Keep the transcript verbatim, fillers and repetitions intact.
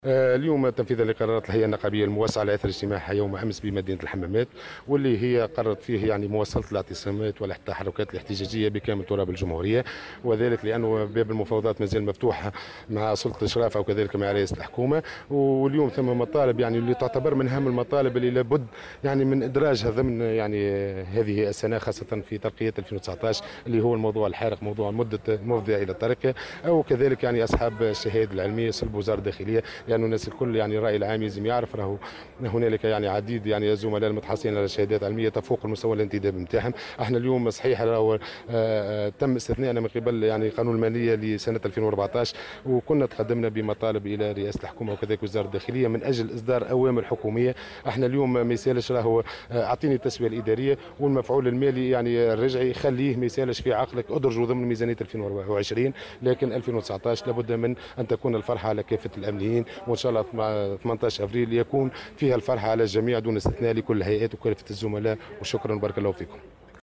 آه، اليوم تنفيذا لقرارات الهيئه النقابيه الموسعه على اثر اجتماعها يوم امس بمدينه الحمامات، واللي هي قررت فيه يعني مواصله الاعتصامات والتحركات الاحتجاجيه بكامل تراب الجمهوريه، وذلك لانه باب المفاوضات مازال مفتوح مع سلطه الاشراف وكذلك مع رئاسه الحكومه. واليوم ثم مطالب يعني اللي تعتبر من اهم المطالب اللي لابد يعني من ادراجها ضمن يعني هذه السنه، خاصه في ترقيه ألفين وتسعطاش اللي هو الموضوع الحارق، موضوع مده المفضيه الى الترقيه، او كذلك يعني اصحاب الشهاده العلميه صلب وزاره الداخليه، لانه الناس الكل يعني الراي العام لازم يعرف راهو هنالك يعني عديد يعني الزملاء المتحصلين على شهادات علميه تفوق المستوى الانتداب نتاعهم. احنا اليوم صحيح راهو تم استثنائنا من قبل يعني قانون الماليه لسنه ألفين وأربعطاش، وكنا تقدمنا بمطالب الى رئاسه الحكومه وكذلك وزاره الداخليه من اجل اصدار اوامر حكوميه. احنا اليوم ما يسالش راهو اعطيني التسويه الاداريه والمفعول المالي يعني الرجعي خليه ما يسالش في عقلك ادرجوا ضمن ميزانيه ألفين وأربعة وعشرين، لكن ألفين وتسعطاش لابد من ان تكون الفرحه على كافه الامنيين، وان شاء الله ثمانية عشر افريل يكون فيها الفرحه على الجميع دون استثناء لكل الهيئات وكافه الزملاء. وشكرا بارك الله فيكم.